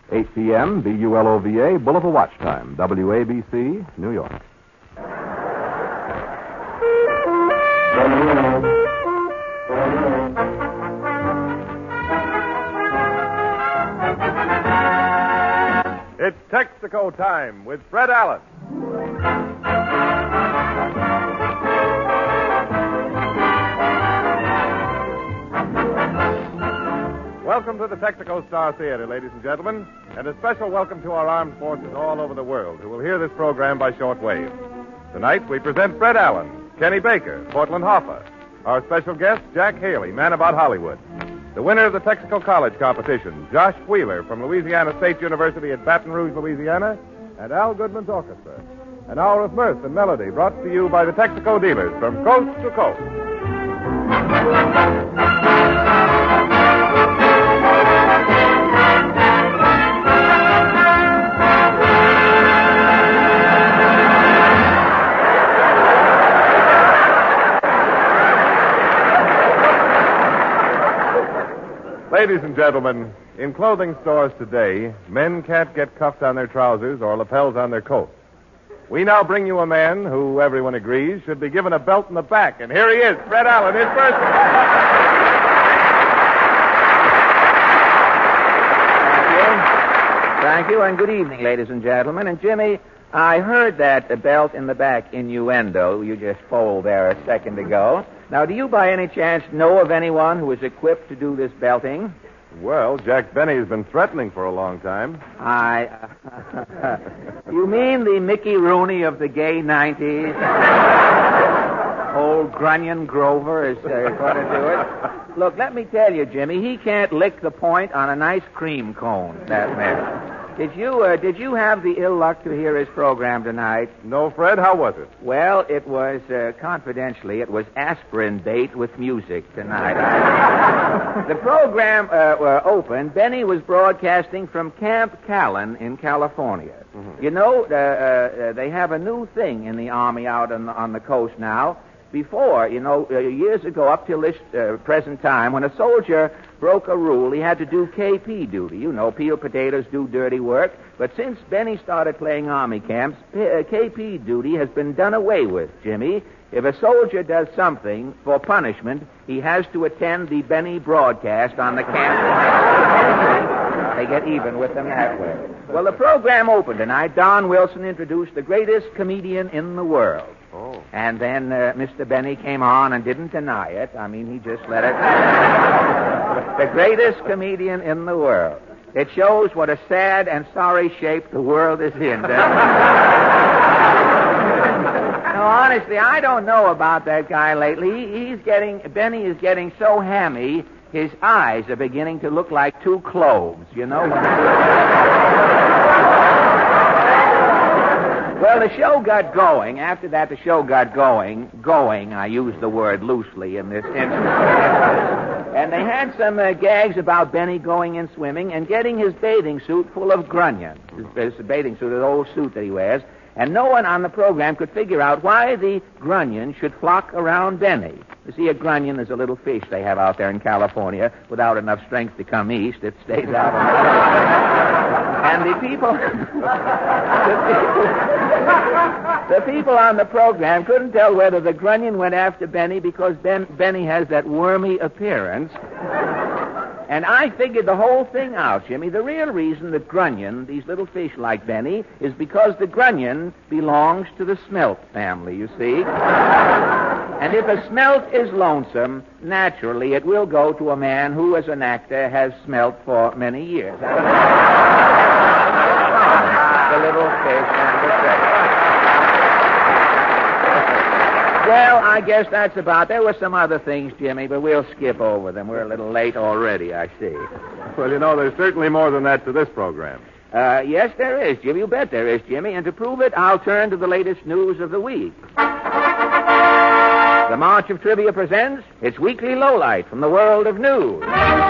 8 p.m., BULOVA, Boulevard Watch Time, WABC, New York. It's Texaco time with Fred Allen. Welcome to the Texaco Star Theater, ladies and gentlemen, and a special welcome to our armed forces all over the world who will hear this program by shortwave. Tonight we present Fred Allen, Kenny Baker, Portland Hoffa, our special guest, Jack Haley, Man About Hollywood, the winner of the Texaco College competition, Josh Wheeler from Louisiana State University at Baton Rouge, Louisiana, and Al Goodman's orchestra. An hour of mirth and melody brought to you by the Texaco dealers from coast to coast. Ladies and gentlemen, in clothing stores today, men can't get cuffs on their trousers or lapels on their coats. We now bring you a man who, everyone agrees, should be given a belt in the back. And here he is, Fred Allen, his first. Thank you, and good evening, ladies and gentlemen. And Jimmy, I heard that belt in the back innuendo you just foaled there a second ago. Now, do you by any chance know of anyone who is equipped to do this belting? Well, Jack Benny has been threatening for a long time. You mean the Mickey Rooney of the gay 90s? Old Grunion Grover is going to do it. Look, let me tell you, Jimmy, he can't lick the point on a nice cream cone, that man. Did you have the ill luck to hear his program tonight? No, Fred, how was it? Well, it was, confidentially, it was aspirin bait with music tonight. The program opened. Benny was broadcasting from Camp Callan in California. Mm-hmm. You know, they have a new thing in the Army out on the coast now. Before, years ago, up till this present time, when a soldier broke a rule, he had to do KP duty. Peel potatoes, do dirty work. But since Benny started playing Army camps, KP duty has been done away with, Jimmy. If a soldier does something for punishment, he has to attend the Benny broadcast on the camp. They get even with them that way. Well, the program opened tonight. Don Wilson introduced the greatest comedian in the world. Oh. And then Mr. Benny came on and didn't deny it. I mean, he just let it. The greatest comedian in the world. It shows what a sad and sorry shape the world is in. No, honestly, I don't know about that guy lately. Benny is getting so hammy, his eyes are beginning to look like two cloves, Well, the show got going. After that, the show got going. I use the word loosely in this instance. And they had some gags about Benny going in swimming and getting his bathing suit full of grunion. His bathing suit, his old suit that he wears. And no one on the program could figure out why the grunion should flock around Benny. You see, a grunion is a little fish they have out there in California. Without enough strength to come east, it stays out on the And the people on the program couldn't tell whether the grunion went after Benny because Benny has that wormy appearance. And I figured the whole thing out, Jimmy. The real reason that grunion, these little fish like Benny, is because the grunion belongs to the smelt family, you see. And if a smelt is lonesome, naturally it will go to a man who, as an actor, has smelt for many years. The little fish and the fish. Well, I guess that's about. There were some other things, Jimmy, but we'll skip over them. We're a little late already, I see. Well, there's certainly more than that to this program. Yes, there is, Jimmy. You bet there is, Jimmy. And to prove it, I'll turn to the latest news of the week. The March of Trivia presents its weekly lowlight from the world of news.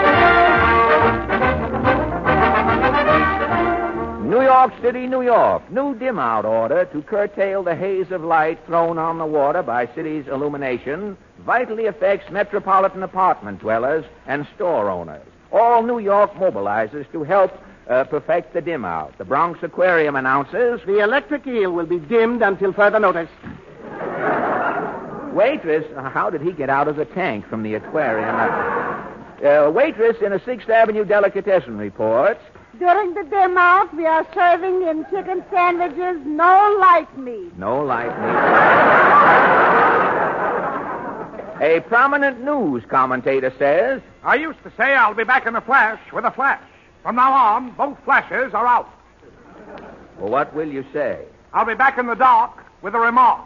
New York City, New York. New dim-out order to curtail the haze of light thrown on the water by city's illumination vitally affects metropolitan apartment dwellers and store owners. All New York mobilizes to help perfect the dim out. The Bronx Aquarium announces... The electric eel will be dimmed until further notice. Waitress, how did he get out of the tank from the aquarium? Waitress in a 6th Avenue delicatessen reports... During the dim out, we are serving in chicken sandwiches no light meat. No light meat. A prominent news commentator says... I used to say I'll be back in a flash with a flash. From now on, both flashes are out. Well, what will you say? I'll be back in the dark with a remark.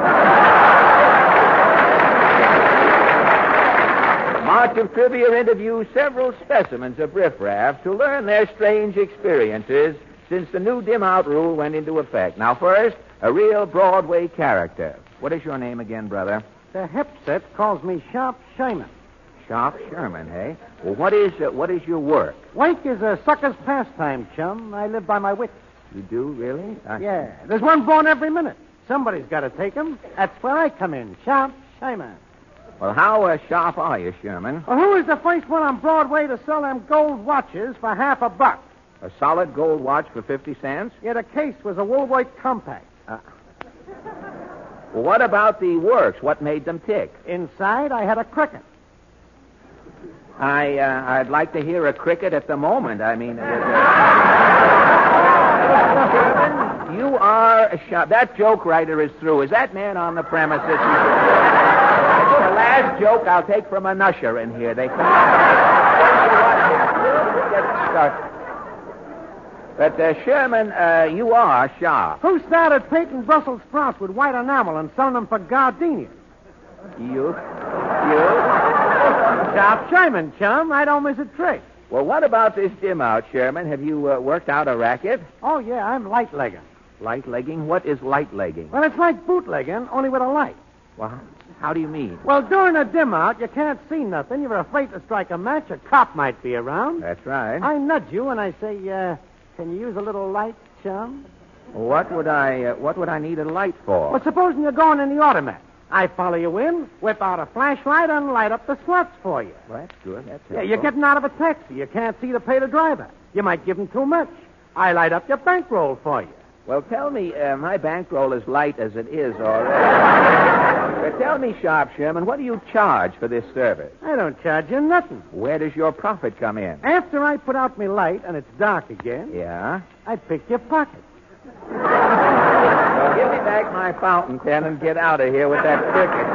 March of Trivia interviews several specimens of riffraff to learn their strange experiences since the new dim-out rule went into effect. Now, first, a real Broadway character. What is your name again, brother? The Hepset calls me Sharp Sherman. Sharp Sherman, eh? Well, what is your work? Wake is a sucker's pastime, chum. I live by my wits. You do, really? Yeah. There's one born every minute. Somebody's got to take him. That's where I come in. Sharp Sherman. Well, how sharp are you, Sherman? Well, who is the first one on Broadway to sell them gold watches for $50? A solid gold watch for 50 cents? Yeah, the case was a Woolworth Compact. Well, what about the works? What made them tick? Inside, I had a cricket. I'd like to hear a cricket at the moment. I mean... Sherman, you are a sharp... That joke writer is through. Is that man on the premises? The last joke I'll take from an usher in here. They come But, Sherman, you are sharp. Who started painting Brussels sprouts with white enamel and selling them for gardenias? You? Sharp Sherman, chum. I don't miss a trick. Well, what about this dim out, Sherman? Have you worked out a racket? Oh, yeah, I'm light legging. Light legging? What is light legging? Well, it's like bootlegging, only with a light. Well, how do you mean? Well, during a dim out, you can't see nothing. You're afraid to strike a match. A cop might be around. That's right. I nudge you and I say, can you use a little light, chum? What would I need a light for? Well, supposing you're going in the automat. I follow you in, whip out a flashlight, and light up the slots for you. Well, that's good. That's yeah, you're getting out of a taxi. You can't see to pay the driver. You might give him too much. I light up your bankroll for you. Well, tell me, my bankroll is light as it is already. But tell me, Sharp Sherman, what do you charge for this service? I don't charge you nothing. Where does your profit come in? After I put out my light and it's dark again, yeah, I pick your pocket. Well, give me back my fountain pen and get out of here with that cricket.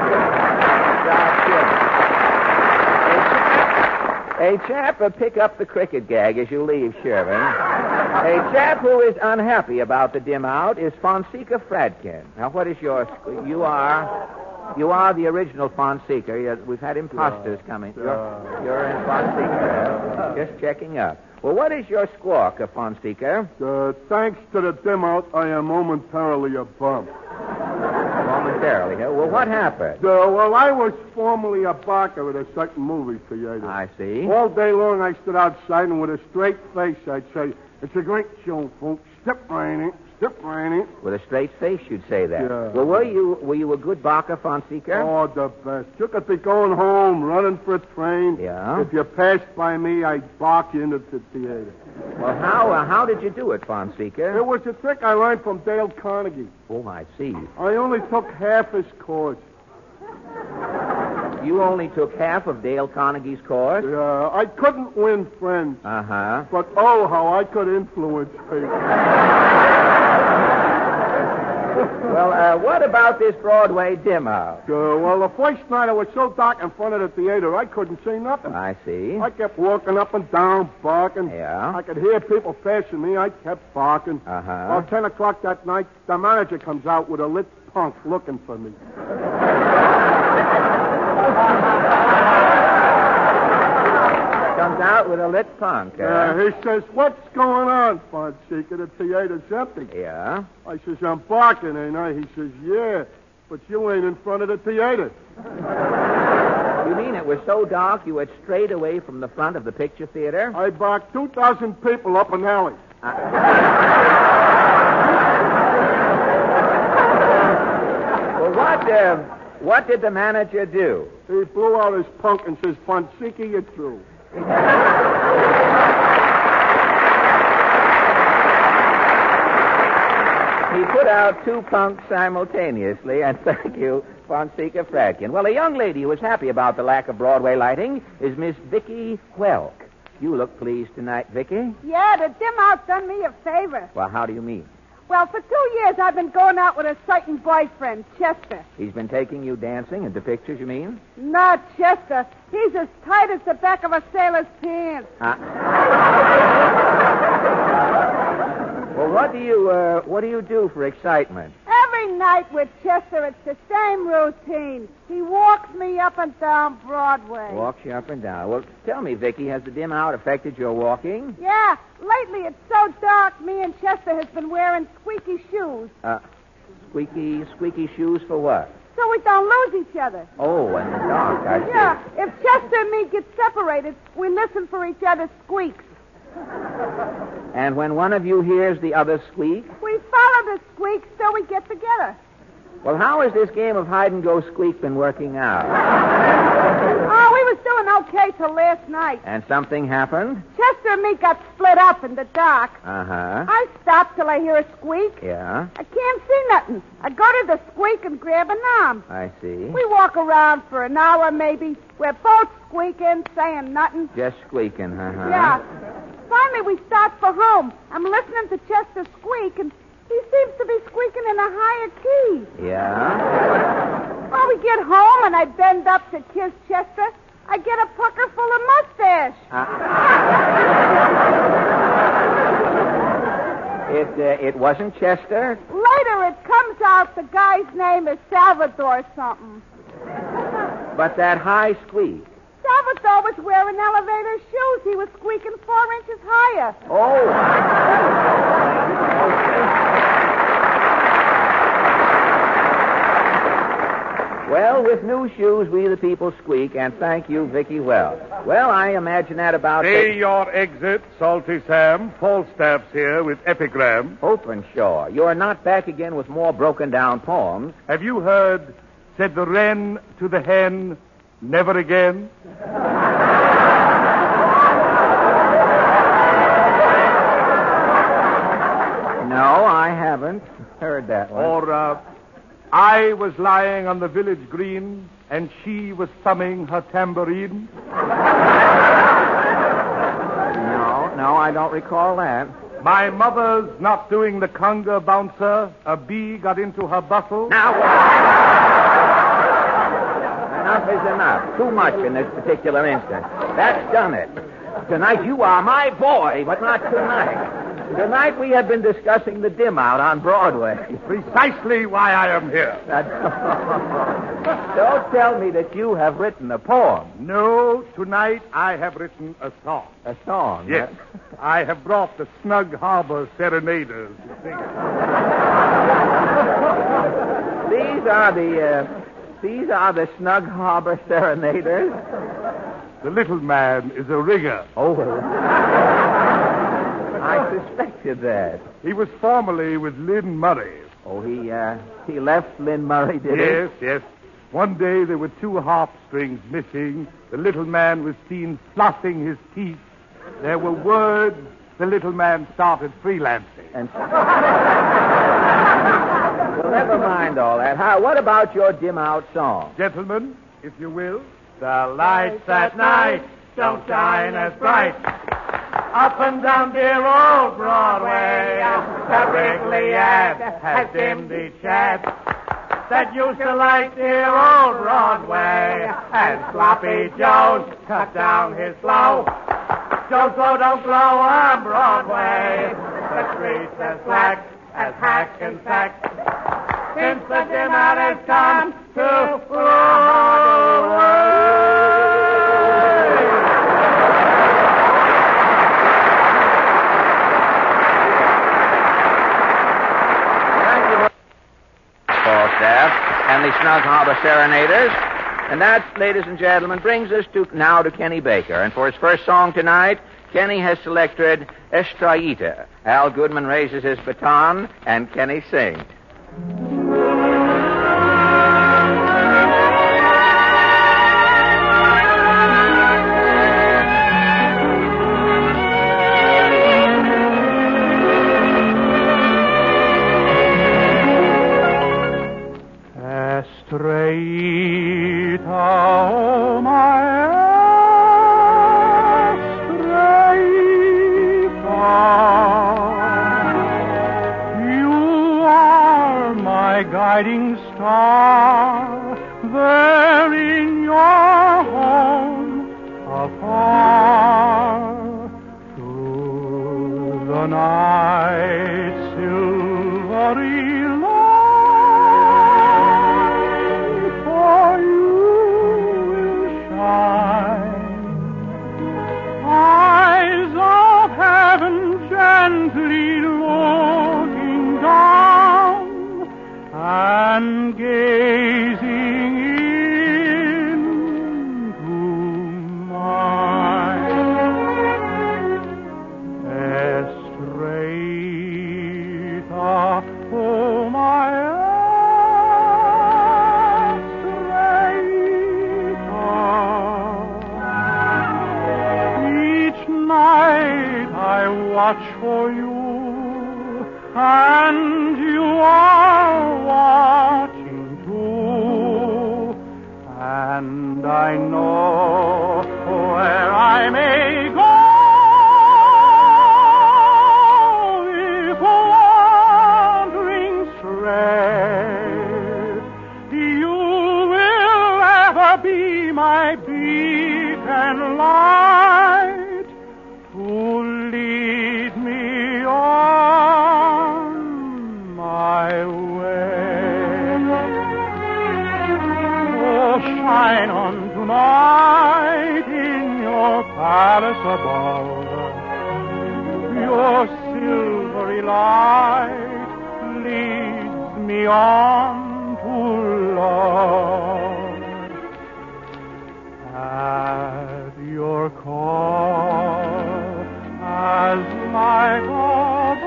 A chap, pick up the cricket gag as you leave, Sherman. A chap who is unhappy about the dim out is Fonseca Fradkin. Now, what is your... You are the original Fonseca. We've had imposters coming. You're in Fonseca. Just checking up. Well, what is your squawk, Fonseca? Thanks to the dim out, I am momentarily a bum. Momentarily, huh? Well, what happened? Well, I was formerly a barker at a certain movie theater. I see. All day long, I stood outside, and with a straight face, I'd say, "It's a great show, folks. Step right in. Step right in." With a straight face, you'd say that. Yeah. Well, were you a good barker, Fonseca? Oh, the best. You could be going home, running for a train. Yeah. If you passed by me, I'd bark you into the theater. Well, how did you do it, Fonseca? It was a trick I learned from Dale Carnegie. Oh, I see. I only took half his course. You only took half of Dale Carnegie's course? Yeah, I couldn't win friends. Uh-huh. But, oh, how I could influence people. Well, what about this Broadway dim out? Well, the first night it was so dark in front of the theater, I couldn't see nothing. I see. I kept walking up and down, barking. Yeah? I could hear people passing me. I kept barking. Uh-huh. About 10 o'clock that night, the manager comes out with a lit punk looking for me. Comes out with a lit punk, He says, "What's going on, Fonseca? The theater's empty." Yeah? I says, "I'm barking, ain't I?" He says, "Yeah, but you ain't in front of the theater." You mean it was so dark you went straight away from the front of the picture theater? I barked 2,000 people up an alley. Well, what did the manager do? He blew out his punk and says, "Fonseca, you're through." put out two punks simultaneously, and thank you, Fonseca Fradkin. Well, a young lady who is happy about the lack of Broadway lighting is Miss Vicky Welk. You look pleased tonight, Vicky. Yeah, the dim out done me a favor. Well, how do you mean? Well, for 2 years I've been going out with a certain boyfriend, Chester. He's been taking you dancing and to pictures, you mean? Not Chester. He's as tight as the back of a sailor's pants. Well, what do you do for excitement? Every night with Chester, it's the same routine. He walks me up and down Broadway. Walks you up and down. Well, tell me, Vicky, has the dim out affected your walking? Yeah, lately it's so dark, me and Chester has been wearing squeaky shoes. Squeaky shoes for what? So we don't lose each other. Oh, in the dark, I see. Yeah, if Chester and me get separated, we listen for each other's squeaks. And when one of you hears the other squeak? We follow the squeaks till we get together. Well, how has this game of hide-and-go-squeak been working out? Oh, we was doing okay till last night. And something happened? Chester and me got split up in the dark. Uh-huh. I stop till I hear a squeak. Yeah? I can't see nothing. I go to the squeak and grab an arm. I see. We walk around for an hour, maybe. We're both squeaking, saying nothing. Just squeaking, uh-huh. Yeah. Finally, we start for home. I'm listening to Chester squeak, and he seems to be squeaking in a higher key. Yeah? Well, we get home, and I bend up to kiss Chester. I get a pucker full of mustache. It wasn't Chester? Later, it comes out the guy's name is Salvador something. But that high squeak. Salvador was wearing elevator shoes. He was squeaking 4 inches higher. Oh. Well, with new shoes, we the people squeak, and thank you, Vicky Wells. Well, I imagine that about... See your exit, Salty Sam. Falstaff's here with epigram. Openshaw, you're not back again with more broken-down poems. Have you heard, said the wren to the hen, never again? No, I haven't heard that one. Or, I was lying on the village green, and she was thumbing her tambourine. No, I don't recall that. My mother's not doing the conga bouncer. A bee got into her bustle. Now, enough is enough. Too much in this particular instance. That's done it. Tonight you are my boy, but not tonight. Tonight we have been discussing the dim out on Broadway. Precisely why I am here. Don't tell me that you have written a poem. No, tonight I have written a song. A song? Yes. I have brought the Snug Harbor Serenaders to sing it. These are the Snug Harbor Serenaders? The little man is a rigger. Oh, I suspected that. He was formerly with Lynn Murray. Oh, he left Lynn Murray, did he? Yes. One day there were 2 harp strings missing. The little man was seen flossing his teeth. There were words. The little man started freelancing. Well, never mind all that. What about your dim out song? Gentlemen, if you will. The lights at night don't shine as bright. Up and down dear old Broadway, that Wrigley ad has dimmed the chat that used to like dear old Broadway. And Sloppy Joe's cut down his flow. Joe's flow don't glow on Broadway. The streets as black as hack and sack since the dim out has come to Broadway. And the Snug Harbor Serenaders. And that, ladies and gentlemen, brings us now to Kenny Baker. And for his first song tonight, Kenny has selected Estrellita. Al Goodman raises his baton, and Kenny sings. guiding star, there in your home afar, through the night's silvery light, for you will shine. Eyes of heaven gently looking down and gazing into mine. Estrella, oh my Estrella, each night I watch for you, and you are watching too, and I know where I may go if wandering stray. You will ever be my beacon light to lead me on my way. Oh, shine on tonight in your palace above. Your silvery light leads me on to love. At your call, as like a bird,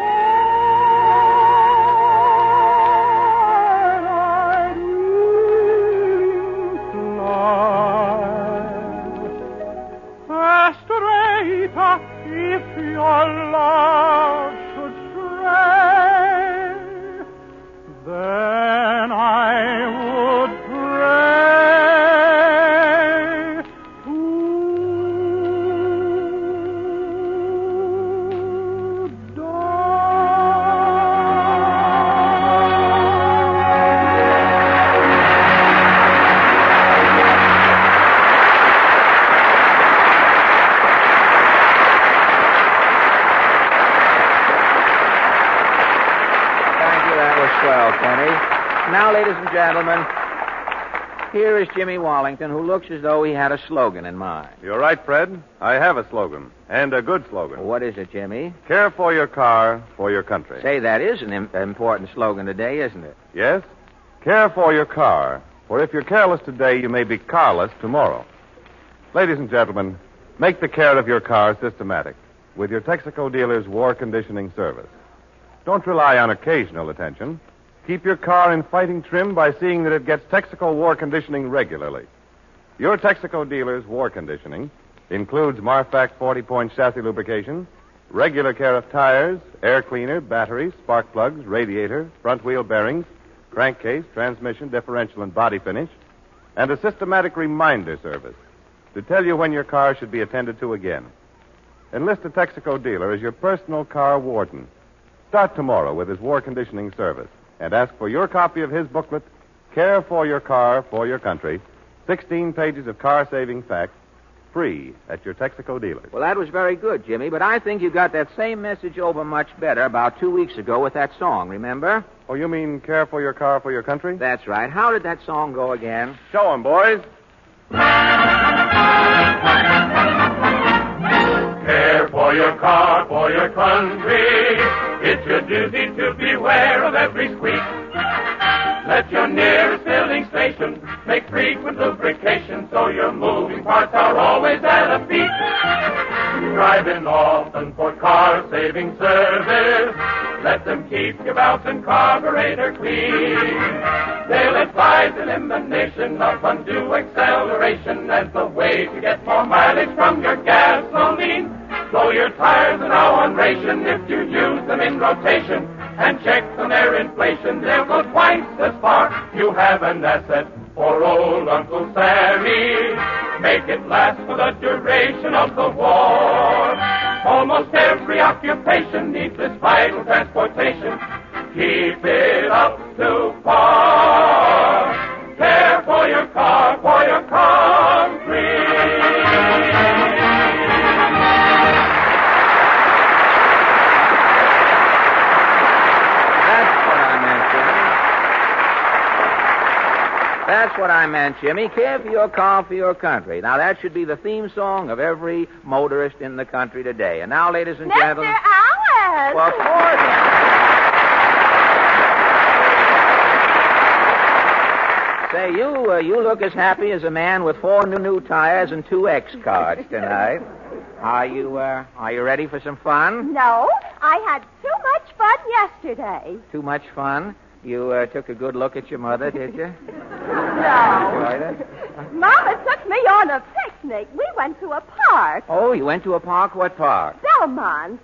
I'd wheeling fly. Estrella, if your love should stray, then I would pray to swell, Kenny. Now, ladies and gentlemen, here is Jimmy Wallington, who looks as though he had a slogan in mind. You're right, Fred. I have a slogan, and a good slogan. What is it, Jimmy? Care for your car, for your country. Say, that is an important slogan today, isn't it? Yes? Care for your car, for if you're careless today, you may be carless tomorrow. Ladies and gentlemen, make the care of your car systematic with your Texaco dealer's war conditioning service. Don't rely on occasional attention. Keep your car in fighting trim by seeing that it gets Texaco war conditioning regularly. Your Texaco dealer's war conditioning includes Marfac 40-point chassis lubrication, regular care of tires, air cleaner, batteries, spark plugs, radiator, front wheel bearings, crankcase, transmission, differential, and body finish, and a systematic reminder service to tell you when your car should be attended to again. Enlist a Texaco dealer as your personal car warden. Start tomorrow with his war conditioning service and ask for your copy of his booklet, Care for Your Car, for Your Country, 16 pages of car-saving facts, free at your Texaco dealers. Well, that was very good, Jimmy, but I think you got that same message over much better about 2 weeks ago with that song, remember? Oh, you mean Care for Your Car, for Your Country? That's right. How did that song go again? Show 'em, boys. Care for your car, for your country. It's your duty to beware of every squeak. Let your nearest filling station make frequent lubrication so your moving parts are always at a peak. Driving often for car-saving service. Let them keep your belts and carburetor clean. They'll advise elimination of undue acceleration as the way to get more mileage from your gasoline. Slow your tires are now on ration if you use them in rotation. And check on their inflation, they'll go twice as far. You have an asset for old Uncle Sammy. Make it last for the duration of the war. Almost every occupation needs this vital transportation. Keep it up to par. that's what I meant, Jimmy. Care for your car, for your country. Now, that should be the theme song of every motorist in the country today. And now, ladies and gentlemen... Mr. Allen! Well, of course. Say, you look as happy as a man with 4 new tires and 2 X cards tonight. Are you ready for some fun? No, I had too much fun yesterday. Too much fun? You took a good look at your mother, did you? No. Enjoyed it? Mama took me on a picnic. We went to a park. Oh, you went to a park? What park? Belmont.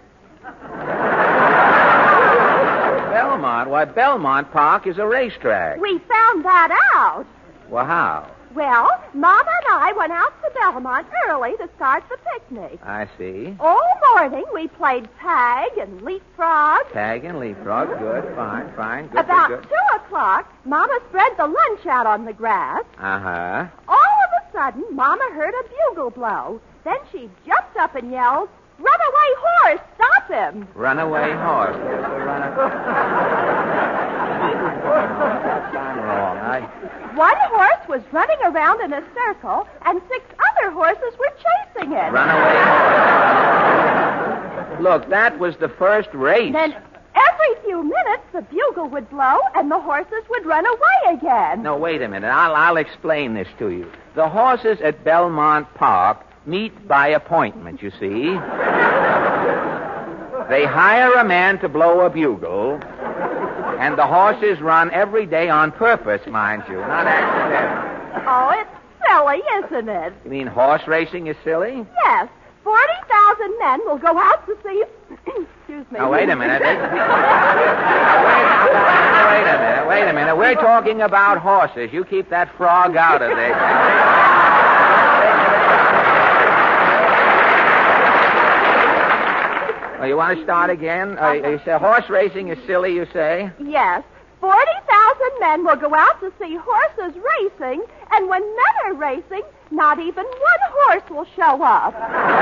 Belmont? Why, Belmont Park is a racetrack. We found that out. Well, how? Well, Mama and I went out to Belmont early to start the picnic. I see. All morning we played tag and leapfrog. Tag and leapfrog. Good. Fine. Good. About good. 2 o'clock, Mama spread the lunch out on the grass. Uh-huh. All of a sudden, Mama heard a bugle blow. Then she jumped up and yelled, "Runaway horse, stop him!" Runaway horse. I'm wrong. One horse was running around in a circle, and 6 other horses were chasing it. Runaway horse. Look, that was the first race. Then every few minutes, the bugle would blow, and the horses would run away again. No, wait a minute. I'll explain this to you. The horses at Belmont Park meet by appointment, you see. They hire a man to blow a bugle, and the horses run every day on purpose, mind you, not accidentally. Oh, it's silly, isn't it? You mean horse racing is silly? Yes. 40,000 men will go out to see... Excuse me. Now, wait a minute. Wait a minute. We're talking about horses. You keep that frog out of this. Well, you want to start again? You say horse racing is silly, you say? Yes. 40,000 men will go out to see horses racing, and when men are racing, not even one horse will show up.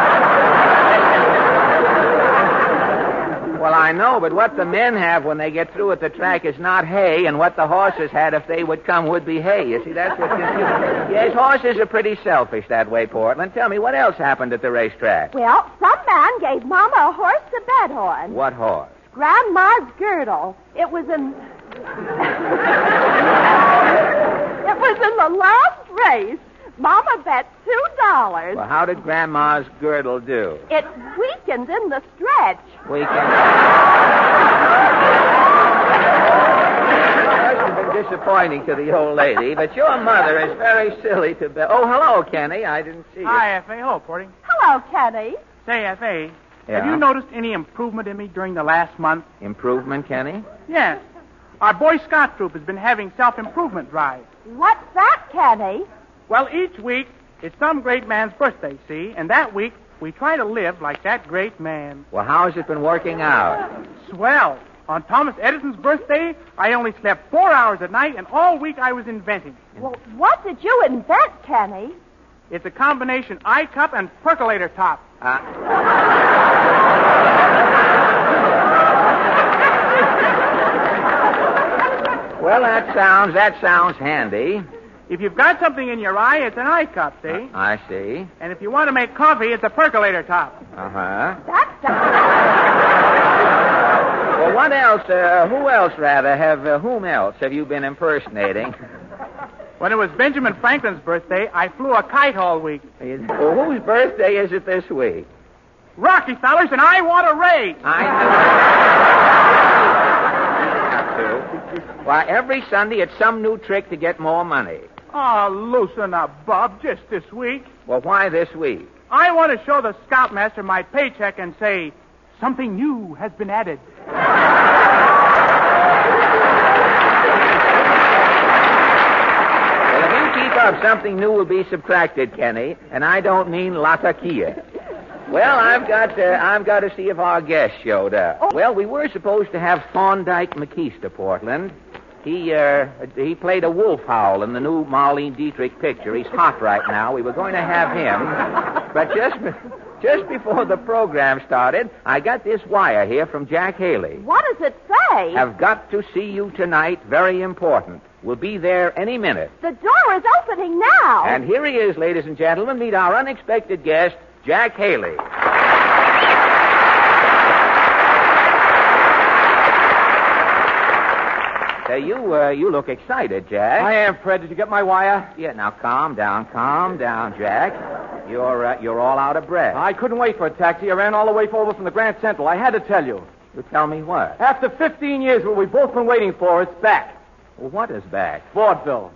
Well, I know, but what the men have when they get through at the track is not hay, and what the horses had if they would come would be hay. You see, that's what confusing. Yes, horses are pretty selfish that way, Portland. Tell me, what else happened at the racetrack? Well, some man gave Mama a horse to bet on. What horse? Grandma's girdle. It was in... It was in the last race. Mama bet $2. Well, how did Grandma's girdle do? It weakened in the stretch. Weakened. Must have been disappointing to the old lady, but your mother is very silly to bet. Oh, hello, Kenny. I didn't see you. Hi, F.A. Hello, Porty. Hello, Kenny. Say, F.A., Yeah? have you noticed any improvement in me during the last month? Improvement, Kenny? Yes. Our Boy Scout troop has been having self-improvement drives. What's that, Kenny? Well, each week, it's some great man's birthday, see? And that week, we try to live like that great man. Well, how has it been working out? Swell. On Thomas Edison's birthday, I only slept 4 hours at night, and all week I was inventing. Well, what did you invent, Kenny? It's a combination eye cup and percolator top. Well, that sounds handy. If you've got something in your eye, it's an eye cup, see? I see. And if you want to make coffee, it's a percolator top. Uh-huh. That's... Well, what else, whom else have you been impersonating? When it was Benjamin Franklin's birthday, I flew a kite all week. Well, whose birthday is it this week? Rocky, fellas, and I want a raise. Why, every Sunday it's some new trick to get more money. Oh, loosen up, Bob, just this week. Well, why this week? I want to show the scoutmaster my paycheck and say, something new has been added. Well, if you keep up, something new will be subtracted, Kenny, and I don't mean Latakia. Well, I've got to see if our guest showed up. Oh. Well, we were supposed to have Thorndike McKees to Portland. He played a wolf howl in the new Marlene Dietrich picture. He's hot right now. We were going to have him, but Just before the program started, I got this wire here from Jack Haley. What does it say? Have got to see you tonight. Very important. We'll be there any minute. The door is opening now. And here he is, ladies and gentlemen. Meet our unexpected guest, Jack Haley. Say, you look excited, Jack. I am, Fred. Did you get my wire? Yeah, now calm down, Jack. You're all out of breath. I couldn't wait for a taxi. I ran all the way over from the Grand Central. I had to tell you. You tell me what? After 15 years, what we've both been waiting for, it's back. Well, what is back? Vaudeville.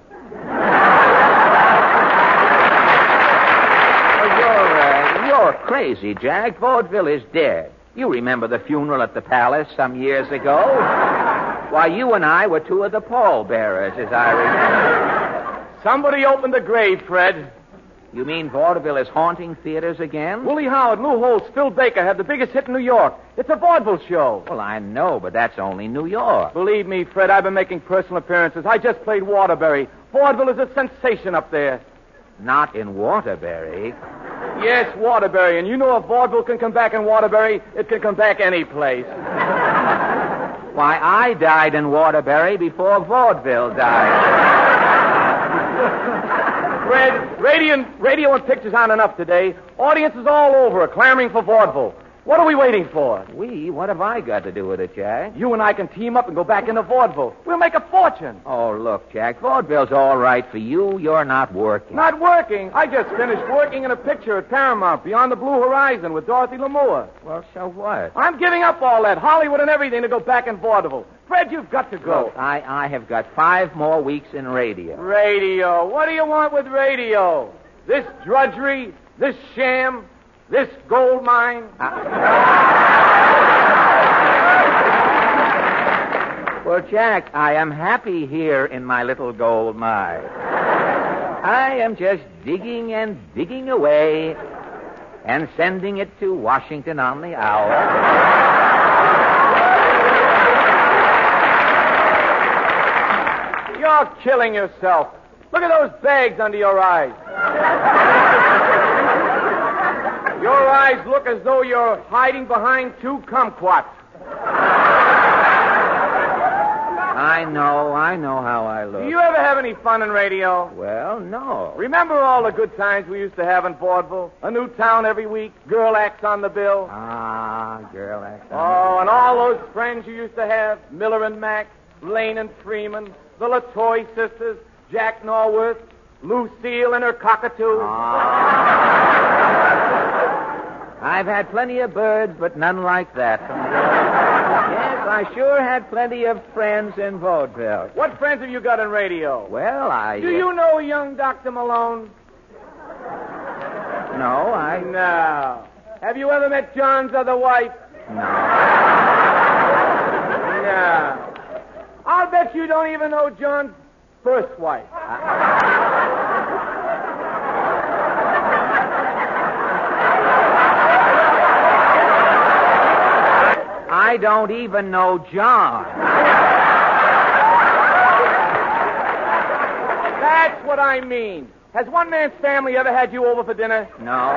You're crazy, Jack. Vaudeville is dead. You remember the funeral at the Palace some years ago? Why, you and I were two of the pallbearers, as I remember. Somebody opened the grave, Fred. You mean vaudeville is haunting theaters again? Willie Howard, Lou Holtz, Phil Baker had the biggest hit in New York. It's a vaudeville show. Well, I know, but that's only New York. Believe me, Fred, I've been making personal appearances. I just played Waterbury. Vaudeville is a sensation up there. Not in Waterbury. Yes, Waterbury. And you know if vaudeville can come back in Waterbury, it can come back any place. Why, I died in Waterbury before vaudeville died. Fred, radio and pictures aren't enough today. Audiences all over are clamoring for vaudeville. What are we waiting for? We? What have I got to do with it, Jack? You and I can team up and go back into vaudeville. We'll make a fortune. Oh, look, Jack, vaudeville's all right for you. You're not working. Not working? I just finished working in a picture at Paramount, Beyond the Blue Horizon, with Dorothy Lamour. Well, so what? I'm giving up all that, Hollywood and everything, to go back in vaudeville. Fred, you've got to go. Look, I have got 5 more weeks in radio. Radio? What do you want with radio? This drudgery? This sham? This gold mine? Well, Jack, I am happy here in my little gold mine. I am just digging and digging away and sending it to Washington on the hour. You're killing yourself. Look at those bags under your eyes. Your eyes look as though you're hiding behind 2 kumquats. I know how I look. Do you ever have any fun in radio? Well, no. Remember all the good times we used to have in vaudeville? A new town every week, girl acts on the bill. Girl acts on Oh, and all those friends you used to have, Miller and Mack, Lane and Freeman, the LaToy sisters, Jack Norworth, Lucille and her cockatoo. I've had plenty of birds, but none like that. Yes, I sure had plenty of friends in vaudeville. What friends have you got in radio? Well, Do you know young Dr. Malone? No, No. Have you ever met John's other wife? No. No. I'll bet you don't even know John's first wife. I don't even know John. That's what I mean. Has one man's family ever had you over for dinner? No.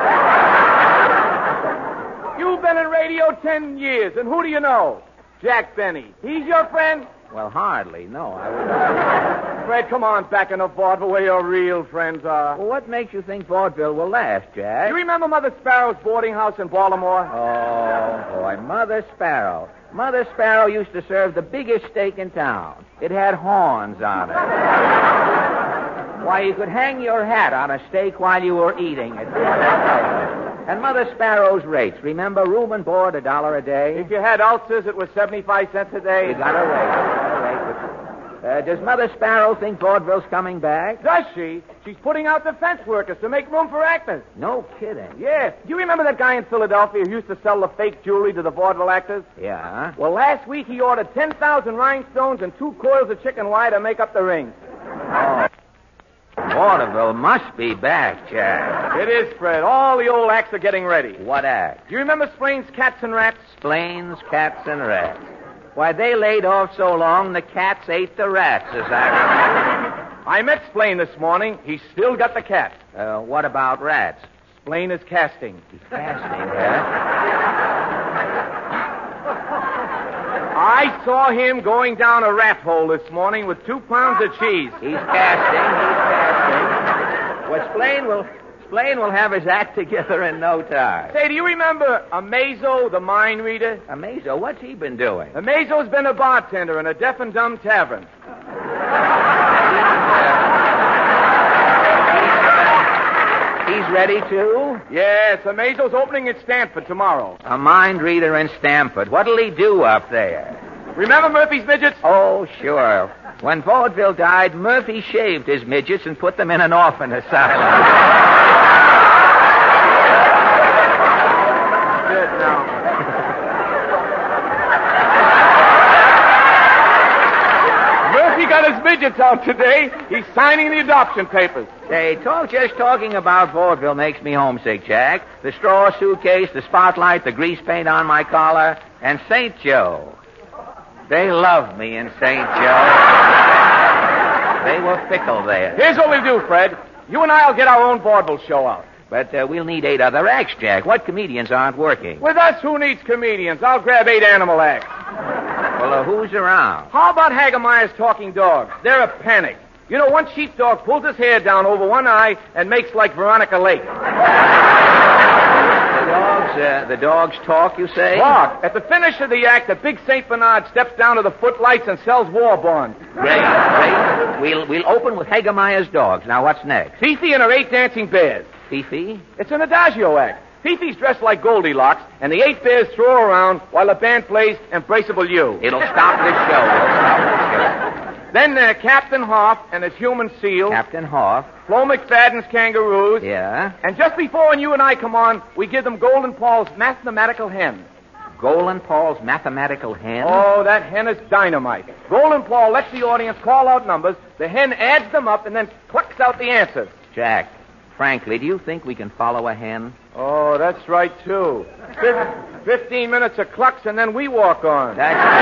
You've been in radio 10 years, and who do you know? Jack Benny. He's your friend? Well, hardly. No, I wouldn't. Fred, come on back in the vaudeville where your real friends are. Well, what makes you think vaudeville will last, Jack? You remember Mother Sparrow's boarding house in Baltimore? Oh, boy, Mother Sparrow. Mother Sparrow used to serve the biggest steak in town. It had horns on it. Why, you could hang your hat on a steak while you were eating it. And Mother Sparrow's rates. Remember, room and board $1 a day? If you had ulcers, it was 75 cents a day. You got a rate. Does Mother Sparrow think vaudeville's coming back? Does she? She's putting out defense workers to make room for actors. No kidding. Yes. Do you remember that guy in Philadelphia who used to sell the fake jewelry to the vaudeville actors? Yeah. Well, last week he ordered 10,000 rhinestones and 2 coils of chicken wire to make up the rings. Oh. Vaudeville must be back, Jack. It is, Fred. All the old acts are getting ready. What act? Do you remember Splain's Cats and Rats? Splain's Cats and Rats. Why, they laid off so long, the cats ate the rats, as I remember. I met Splain this morning. He's still got the cat. What about rats? Blaine is casting. He's casting, huh? I saw him going down a rat hole this morning with 2 pounds of cheese. He's casting. Well, Splain will have his act together in no time. Say, do you remember Amazo, the mind reader? Amazo, what's he been doing? Amazo's been a bartender in a deaf and dumb tavern. He's ready, too? Yes, Amazo's opening at Stanford tomorrow. A mind reader in Stanford. What'll he do up there? Remember Murphy's midgets? Oh, sure. When vaudeville died, Murphy shaved his midgets and put them in an orphan asylum. Good now. Murphy got his midgets out today. He's signing the adoption papers. Say, just talking about vaudeville makes me homesick, Jack. The straw suitcase, the spotlight, the grease paint on my collar, and St. Joe. They loved me in St. Joe. They were fickle there. Here's what we'll do, Fred. You and I'll get our own vaudeville show out. But we'll need 8 other acts, Jack. What comedians aren't working? With us, who needs comedians? I'll grab 8 animal acts. Well, who's around? How about Hagemeyer's talking dogs? They're a panic. You know, one sheepdog pulls his hair down over one eye and makes like Veronica Lake. The dogs talk, you say? Talk. At the finish of the act, the big St. Bernard steps down to the footlights and sells war bonds. Great. We'll open with Hagemeyer's dogs. Now, what's next? Fifi and her 8 dancing bears. Fifi? It's an adagio act. Fifi's dressed like Goldilocks, and the 8 bears throw her around while the band plays Embraceable You. It'll stop this show. Then Captain Hoff and his human seal. Captain Hoff. Flo McFadden's kangaroos. Yeah. And just before when you and I come on, we give them Golden Paul's mathematical hen. Golden Paul's mathematical hen? Oh, that hen is dynamite. Golden Paul lets the audience call out numbers. The hen adds them up and then clucks out the answers. Jack, frankly, do you think we can follow a hen? Oh, that's right, too. 15 minutes of clucks and then we walk on.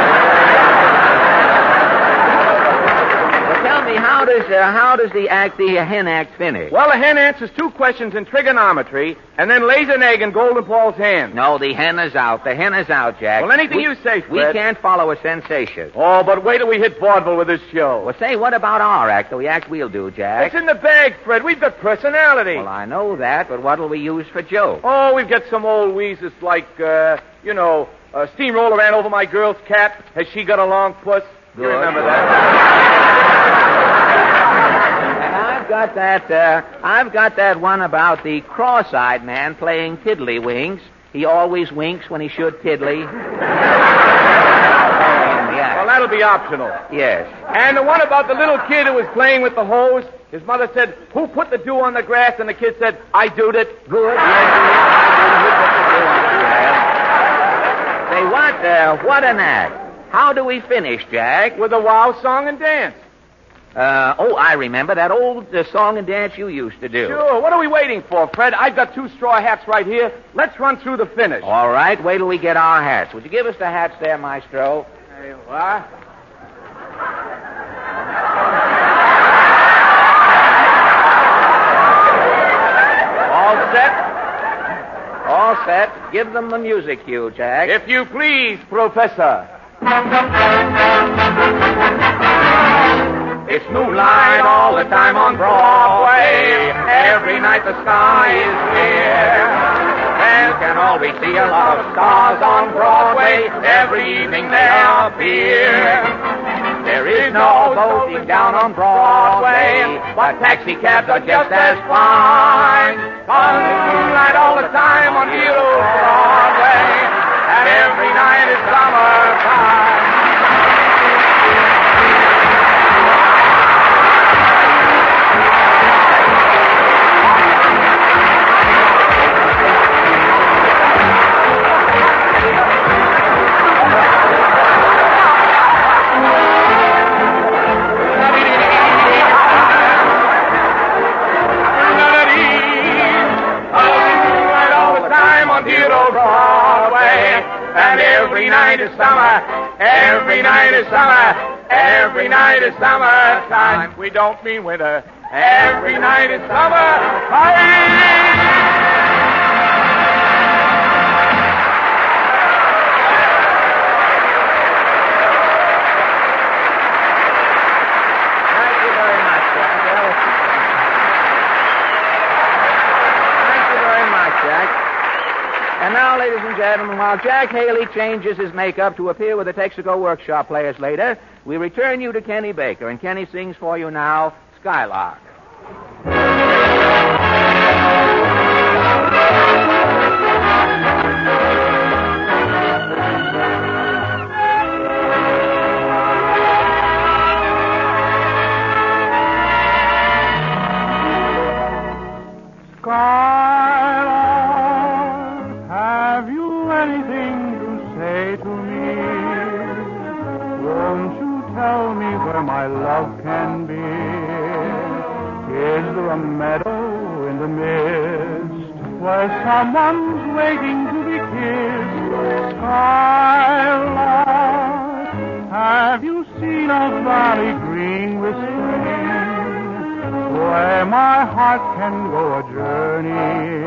Tell me, how does the hen act finish? Well, the hen answers 2 questions in trigonometry and then lays an egg in Golden Paul's hand. No, the hen is out. The hen is out, Jack. Well, anything you say, Fred. We can't follow a sensation. Oh, but wait till we hit vaudeville with this show. Well, say, what about our act, the act we'll do, Jack? It's in the bag, Fred. We've got personality. Well, I know that, but what'll we use for jokes? Oh, we've got some old wheezes like, steamroller ran over my girl's cat. Has she got a long puss? Good. You remember that? I've got that one about the cross-eyed man playing tiddlywinks. He always winks when he should tiddly. Yeah. Well, that'll be optional. Yes. And the one about the little kid who was playing with the hose. His mother said, "Who put the dew on the grass?" And the kid said, "I doed it." Good. Say, what an act. How do we finish, Jack? With a wow song and dance. I remember that old song and dance you used to do. Sure. What are we waiting for, Fred? I've got 2 straw hats right here. Let's run through the finish. All right. Wait till we get our hats. Would you give us the hats there, Maestro? Hey, what? All set. Give them the music cue, Jack. If you please, Professor. It's moonlight all the time on Broadway. Every night the sky is clear. And can always see a lot of stars on Broadway. Every evening they appear. There is no boating down on Broadway, but taxi cabs are just as fine. On moonlight all the time on Hero Broadway, and every night is summertime. Every night is summer, every night is summer, every night is summertime. We don't mean winter. Every night is summer. ladies and gentlemen, while Jack Haley changes his makeup to appear with the Texaco Workshop Players later, we return you to Kenny Baker, and Kenny sings for you now, Skylark. Skylark, have you anything to say to me? Won't you tell me where my love can be? Is there a meadow in the mist where someone's waiting to be kissed? Skylark, have you seen a valley green with spring, where my heart can go a journey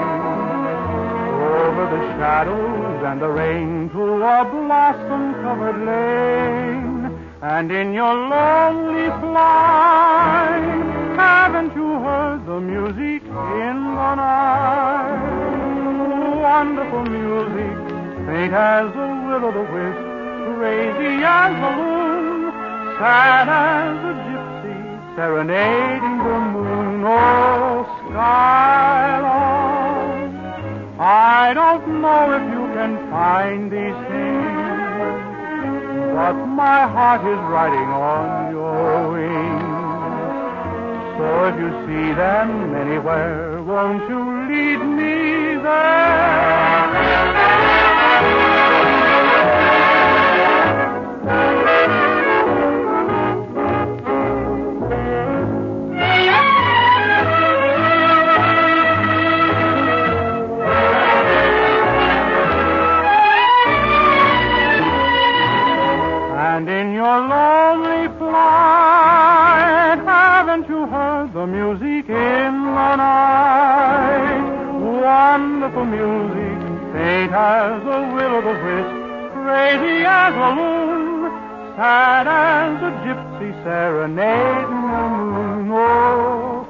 over the shadows and the rain to a blossom-covered lane? And in your lonely flight, haven't you heard the music in the night? Wonderful music, faint as a will-o'-the-wisp, crazy as a loon, sad as a gypsy, serenading the moon. Oh, Skylark, I don't know if you can find these things, but my heart is riding on your wings. So if you see them anywhere, won't you lead me there? And in your lonely flight, haven't you heard the music in the night? Wonderful music, faint as a will-o'-the-wisp, crazy as a loon, sad as a gypsy serenading the moon. Oh,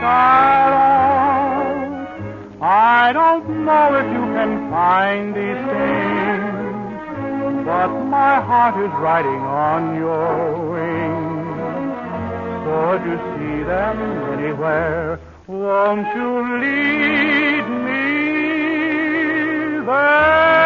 Skylark, I don't know if you can find these things, but my heart is riding on your wings. So if you see them anywhere, won't you lead me there?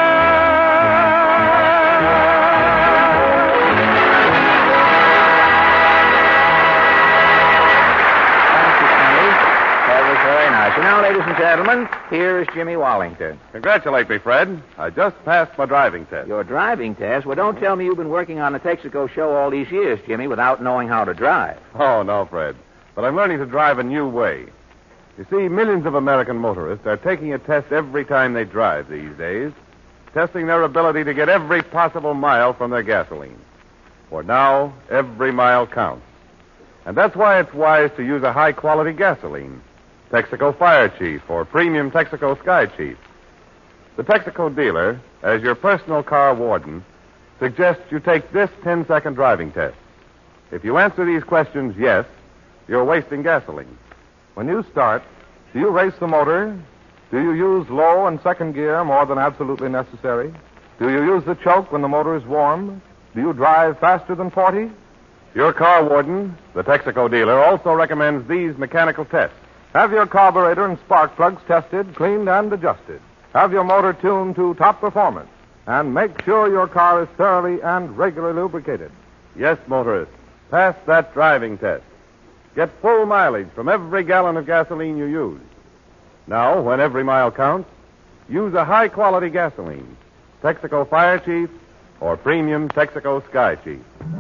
So now, ladies and gentlemen, here is Jimmy Wallington. Congratulate me, Fred. I just passed my driving test. Your driving test? Well, don't tell me you've been working on the Texaco show all these years, Jimmy, without knowing how to drive. Oh, no, Fred. But I'm learning to drive a new way. You see, millions of American motorists are taking a test every time they drive these days, testing their ability to get every possible mile from their gasoline. For now, every mile counts. And that's why it's wise to use a high-quality gasoline. Texaco Fire Chief or Premium Texaco Sky Chief. The Texaco dealer, as your personal car warden, suggests you take this 10-second driving test. If you answer these questions yes, you're wasting gasoline. When you start, do you race the motor? Do you use low and second gear more than absolutely necessary? Do you use the choke when the motor is warm? Do you drive faster than 40? Your car warden, the Texaco dealer, also recommends these mechanical tests. Have your carburetor and spark plugs tested, cleaned, and adjusted. Have your motor tuned to top performance. And make sure your car is thoroughly and regularly lubricated. Yes, motorists, pass that driving test. Get full mileage from every gallon of gasoline you use. Now, when every mile counts, use a high-quality gasoline. Texaco Fire Chief or Premium Texaco Sky Chief.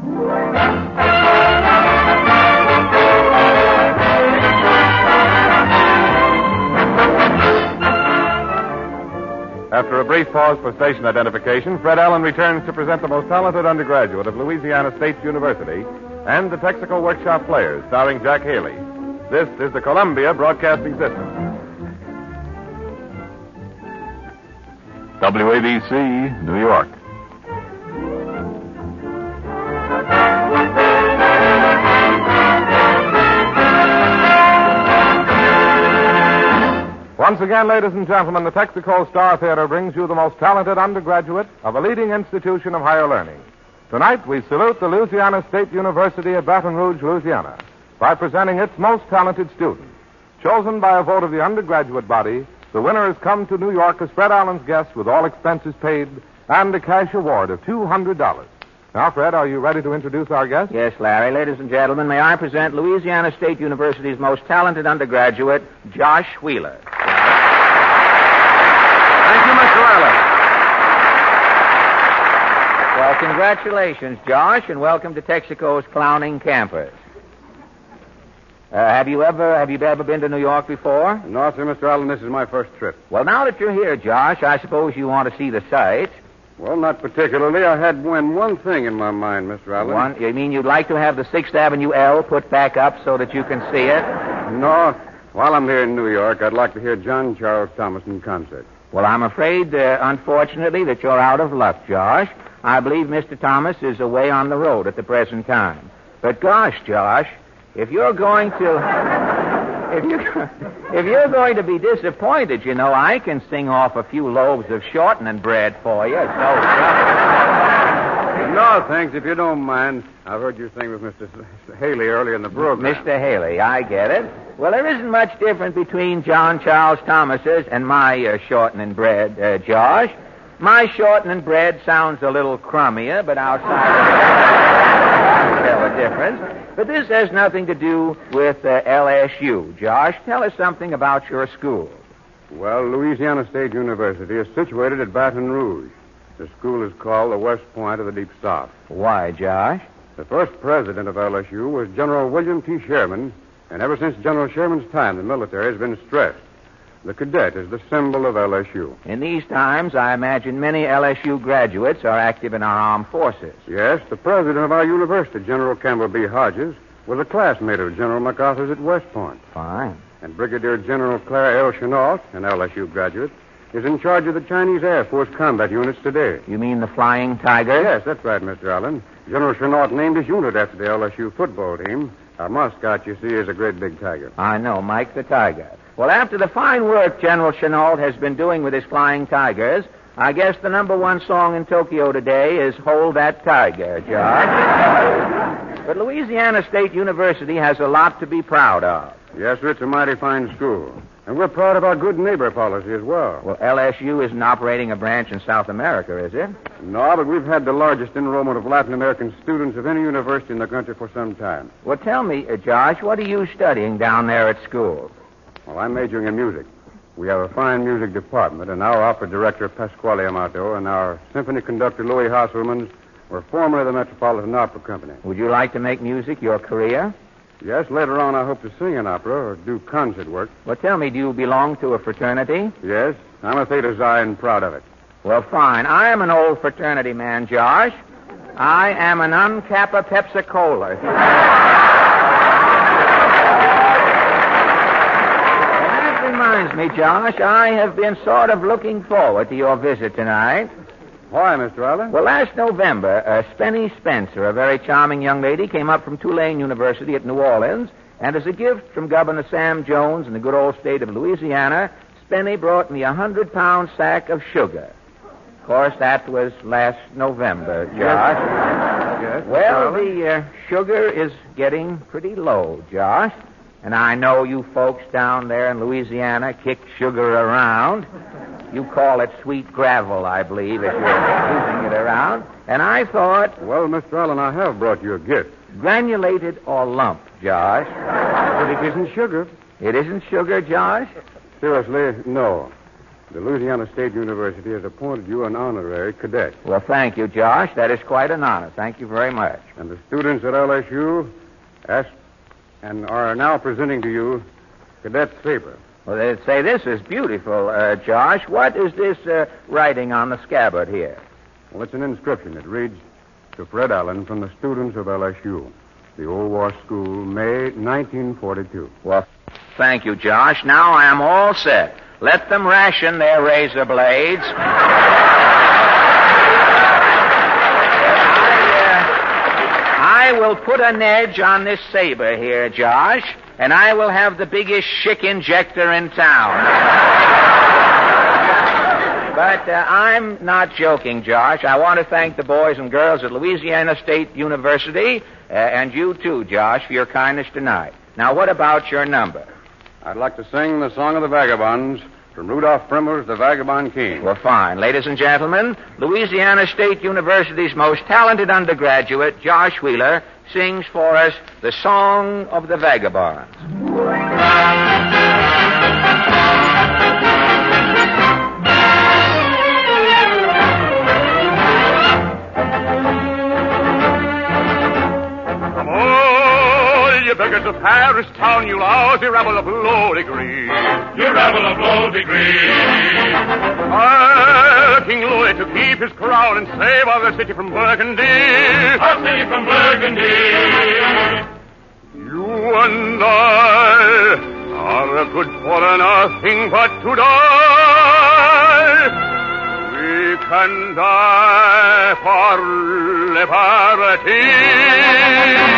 After a brief pause for station identification, Fred Allen returns to present the most talented undergraduate of Louisiana State University and the Texaco Workshop Players, starring Jack Haley. This is the Columbia Broadcasting System. WABC, New York. Once again, ladies and gentlemen, the Texaco Star Theater brings you the most talented undergraduate of a leading institution of higher learning. Tonight, we salute the Louisiana State University at Baton Rouge, Louisiana, by presenting its most talented student. Chosen by a vote of the undergraduate body, the winner has come to New York as Fred Allen's guest with all expenses paid and a cash award of $200. Now, Fred, are you ready to introduce our guest? Yes, Larry. Ladies and gentlemen, may I present Louisiana State University's most talented undergraduate, Josh Wheeler. Thank you, Mr. Allen. Well, congratulations, Josh, and welcome to Texaco's Clowning campus. Have you ever been to New York before? No, sir, Mr. Allen, this is my first trip. Well, now that you're here, Josh, I suppose you want to see the sights. Well, not particularly. I had one thing in my mind, Mr. Allen. You mean you'd like to have the 6th Avenue L put back up so that you can see it? No. While I'm here in New York, I'd like to hear John Charles Thomas in concert. Well, I'm afraid, unfortunately, that you're out of luck, Josh. I believe Mr. Thomas is away on the road at the present time. But gosh, Josh, if you're going to be disappointed, you know, I can sing off a few loaves of shortening bread for you. No, thanks, if you don't mind. I've heard you sing with Mr. Haley earlier in the program. Mr. Haley, I get it. Well, there isn't much difference between John Charles Thomas's and my shortening bread, Josh. My shortening bread sounds a little crummier, but outside tell a difference. But this has nothing to do with LSU. Josh, tell us something about your school. Well, Louisiana State University is situated at Baton Rouge. The school is called the West Point of the Deep South. Why, Josh? The first president of LSU was General William T. Sherman, and ever since General Sherman's time, the military has been stressed. The cadet is the symbol of LSU. In these times, I imagine many LSU graduates are active in our armed forces. Yes, the president of our university, General Campbell B. Hodges, was a classmate of General MacArthur's at West Point. Fine. And Brigadier General Claire L. Chennault, an LSU graduate, is in charge of the Chinese Air Force combat units today. You mean the Flying Tiger? Yes, that's right, Mr. Allen. General Chennault named his unit after the LSU football team. Our mascot, you see, is a great big tiger. I know, Mike the Tiger. Well, after the fine work General Chennault has been doing with his Flying Tigers, I guess the #1 song in Tokyo today is Hold That Tiger, Josh. But Louisiana State University has a lot to be proud of. Yes, sir, it's a mighty fine school. And we're proud of our good neighbor policy as well. Well, LSU isn't operating a branch in South America, is it? No, but we've had the largest enrollment of Latin American students of any university in the country for some time. Well, tell me, Josh, what are you studying down there at school? Well, I'm majoring in music. We have a fine music department, and our opera director, Pasquale Amato, and our symphony conductor, Louis Hasselmans, were formerly of the Metropolitan Opera Company. Would you like to make music your career? Yes, later on I hope to sing an opera or do concert work. Well, tell me, do you belong to a fraternity? Yes, I'm a Theta Xi and proud of it. Well, fine. I am an old fraternity man, Josh. I am an Unkappa Pepsi-Cola. That reminds me, Josh, I have been sort of looking forward to your visit tonight. Why, Mr. Allen? Well, last November, Spenny Spencer, a very charming young lady, came up from Tulane University at New Orleans, and as a gift from Governor Sam Jones in the good old state of Louisiana, Spenny brought me a 100-pound sack of sugar. Of course, that was last November, Josh. Yes. Well, the sugar is getting pretty low, Josh. And I know you folks down there in Louisiana kick sugar around. You call it sweet gravel, I believe, if you're using it around. And I thought... Well, Mr. Allen, I have brought you a gift. Granulated or lump, Josh? But it isn't sugar. It isn't sugar, Josh? Seriously, no. The Louisiana State University has appointed you an honorary cadet. Well, thank you, Josh. That is quite an honor. Thank you very much. And the students at LSU asked and are now presenting to you cadet's paper. Well, they say this is beautiful, Josh. What is this writing on the scabbard here? Well, it's an inscription. It reads, to Fred Allen from the students of LSU, the Old War School, May 1942. Well, thank you, Josh. Now I am all set. Let them ration their razor blades. I will put an edge on this saber here, Josh. and I will have the biggest schick injector in town. But I'm not joking, Josh. I want to thank the boys and girls at Louisiana State University, and you too, Josh, for your kindness tonight. Now, what about your number? I'd like to sing the Song of the Vagabonds from Rudolph Brimmer's The Vagabond King. Well, fine. Ladies and gentlemen, Louisiana State University's most talented undergraduate, Josh Wheeler, sings for us the Song of the Vagabonds. Beggars of Paris town, you lousy rabble of low degree. You rabble of low degree. King Louis to keep his crown and save our city from Burgundy. Our city from Burgundy. You and I are good for nothing but to die. We can die for liberty.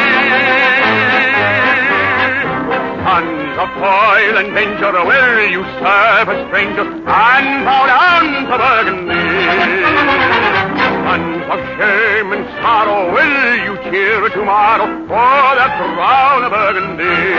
Sons of toil and danger, will you serve a stranger and bow down to Burgundy? Sons of shame and sorrow, will you cheer tomorrow for the crown of Burgundy?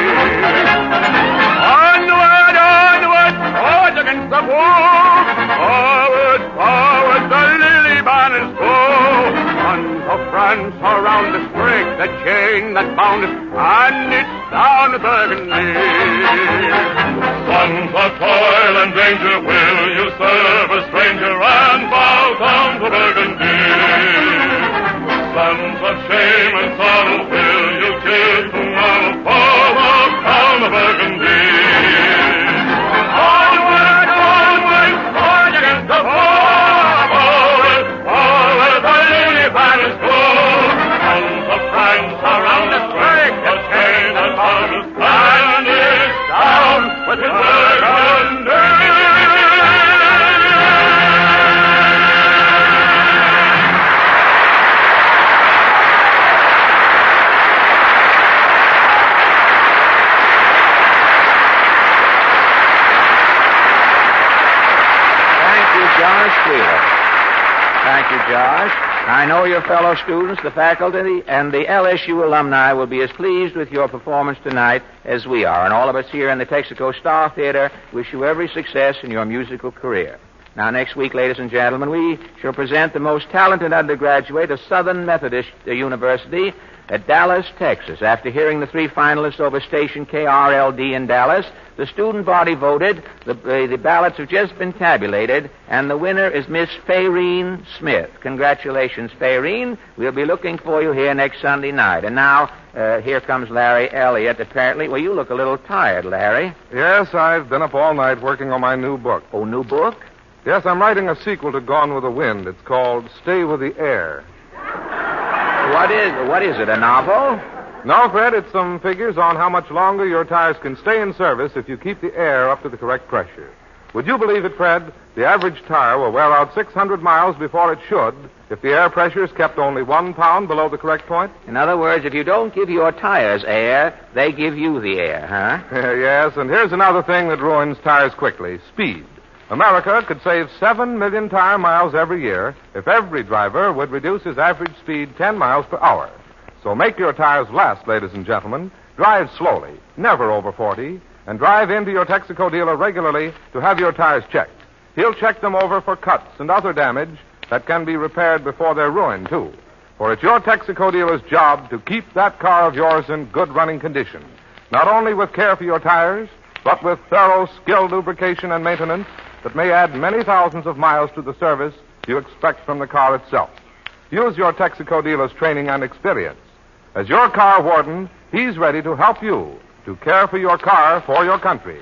Onward, onward, forge against the foe. Forward, forward, the lily banners go. Sons of France, around us break the chain that bound us, and it's down to Burgundy. Sons of toil and danger, will you serve a stranger and bow down to Burgundy? Sons of shame and sorrow, will you cheer tomorrow for the crown of Burgundy? Onward, onward, forge against the foe. Forward, forward, the lily banners go. Sons of France, around us break the chain that bound us, and it's down with the Burgundy. Thank you, Josh. I know your fellow students, the faculty, and the LSU alumni will be as pleased with your performance tonight as we are. And all of us here in the Texaco Star Theater wish you every success in your musical career. Now, next week, ladies and gentlemen, we shall present the most talented undergraduate of Southern Methodist University at Dallas, Texas. After hearing the three finalists over station KRLD in Dallas, the student body voted, the ballots have just been tabulated, and the winner is Miss Fayreen Smith. Congratulations, Fayreen. We'll be looking for you here next Sunday night. And now, here comes Larry Elliott, apparently. Well, you look a little tired, Larry. Yes, I've been up all night working on my new book. Oh, new book? Yes, I'm writing a sequel to Gone with the Wind. It's called Stay with the Air. What is it, a novel? No, Fred, it's some figures on how much longer your tires can stay in service if you keep the air up to the correct pressure. Would you believe it, Fred? The average tire will wear out 600 miles before it should if the air pressure is kept only 1 pound below the correct point. In other words, if you don't give your tires air, they give you the air, huh? Yes, and here's another thing that ruins tires quickly, speed. America could save 7 million tire miles every year if every driver would reduce his average speed 10 miles per hour. So make your tires last, ladies and gentlemen. Drive slowly, never over 40, and drive into your Texaco dealer regularly to have your tires checked. He'll check them over for cuts and other damage that can be repaired before they're ruined, too. For it's your Texaco dealer's job to keep that car of yours in good running condition, not only with care for your tires, but with thorough, skilled lubrication and maintenance that may add many thousands of miles to the service you expect from the car itself. Use your Texaco dealer's training and experience. As your car warden, he's ready to help you to care for your car for your country.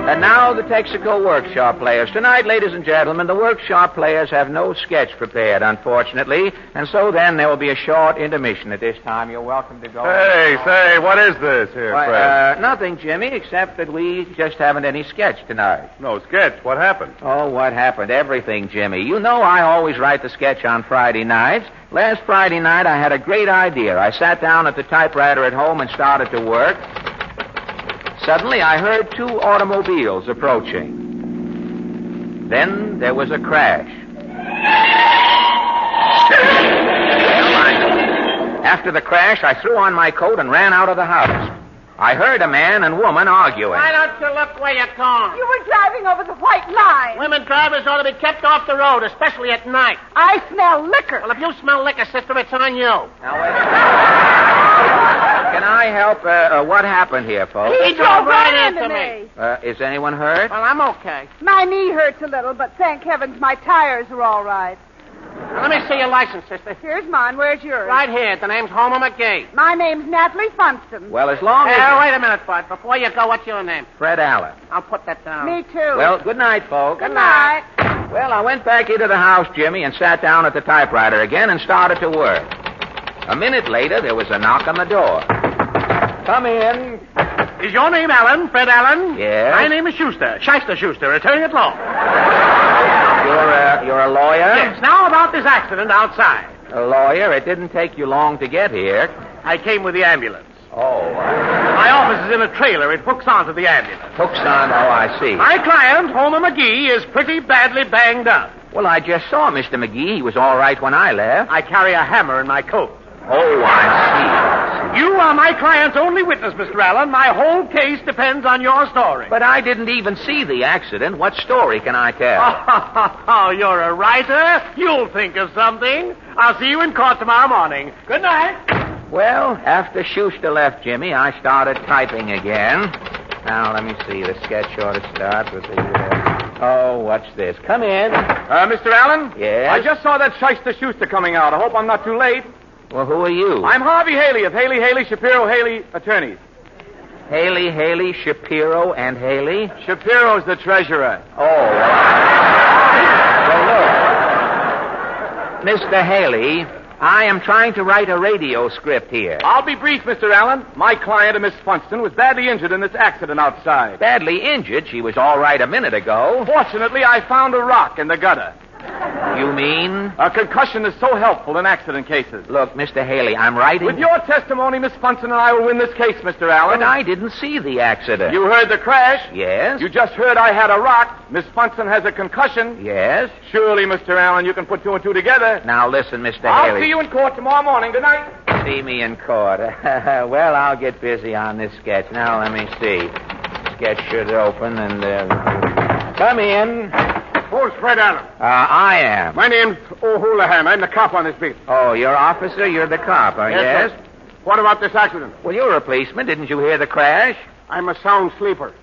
And now the Texaco Workshop Players. Tonight, ladies and gentlemen, the Workshop Players have no sketch prepared, unfortunately, and so then there will be a short intermission at this time. You're welcome to go. Hey, say, what is this here, Fred? Nothing, Jimmy, except that we just haven't any sketch tonight. No sketch. What happened? Oh, what happened? Everything, Jimmy. You know I always write the sketch on Friday nights. Last Friday night, I had a great idea. I sat down at the typewriter at home and started to work. Suddenly, I heard two automobiles approaching. Then there was a crash. After the crash, I threw on my coat and ran out of the house. I heard a man and woman arguing. Why don't you look where you're going? You were driving over the white line. Women drivers ought to be kept off the road, especially at night. I smell liquor. Well, if you smell liquor, sister, it's on you. Now, wait. Can I help? What happened here, folks? He drove right into me. Is anyone hurt? Well, I'm okay. My knee hurts a little, but thank heavens my tires are all right. Now, let me see your license, sister. Here's mine. Where's yours? Right here. The name's Homer McGee. My name's Natalie Funston. Well, as long as... Wait a minute, Bud. Before you go, what's your name? Fred Allen. I'll put that down. Me too. Well, good night, folks. Good night. Well, I went back into the house, Jimmy, and sat down at the typewriter again and started to work. A minute later, there was a knock on the door. Come in. Is your name Allen, Fred Allen? Yes. My name is Schuster, Shyster Schuster, attorney at law. You're a lawyer? Yes. Now about this accident outside. A lawyer? It didn't take you long to get here. I came with the ambulance. Oh. My office is in a trailer. It hooks onto the ambulance. Hooks on? Oh, I see. My client, Homer McGee, is pretty badly banged up. Well, I just saw Mr. McGee. He was all right when I left. I carry a hammer in my coat. Oh, I see. You are my client's only witness, Mr. Allen. My whole case depends on your story. But I didn't even see the accident. What story can I tell? Oh, you're a writer. You'll think of something. I'll see you in court tomorrow morning. Good night. Well, after Schuster left, Jimmy, I started typing again. Now, let me see. The sketch ought to start with the... Oh, what's this? Come in. Mr. Allen? Yes? I just saw that Shyster Schuster coming out. I hope I'm not too late. Well, who are you? I'm Harvey Haley of Haley, Shapiro, Haley Attorneys. Haley, Shapiro, and Haley? Shapiro's the treasurer. Oh. Well, look. Mr. Haley, I am trying to write a radio script here. I'll be brief, Mr. Allen. My client, Miss Funston, was badly injured in this accident outside. Badly injured? She was all right a minute ago. Fortunately, I found a rock in the gutter. You mean? A concussion is so helpful in accident cases. Look, Mr. Haley, I'm writing... With your testimony, Miss Funston and I will win this case, Mr. Allen. But I didn't see the accident. You heard the crash? Yes. You just heard I had a rock. Miss Funston has a concussion. Yes. Surely, Mr. Allen, you can put two and two together. Now, listen, Mr. Haley. I'll see you in court tomorrow morning. Good night. See me in court. Well, I'll get busy on this sketch. Now, let me see. Sketch should open and... Come in. Who's Fred Allen? I am. My name's O'Houlihan. I'm the cop on this beat. Oh, you're officer? You're the cop, yes? Sir. What about this accident? Well, you're a policeman. Didn't you hear the crash? I'm a sound sleeper.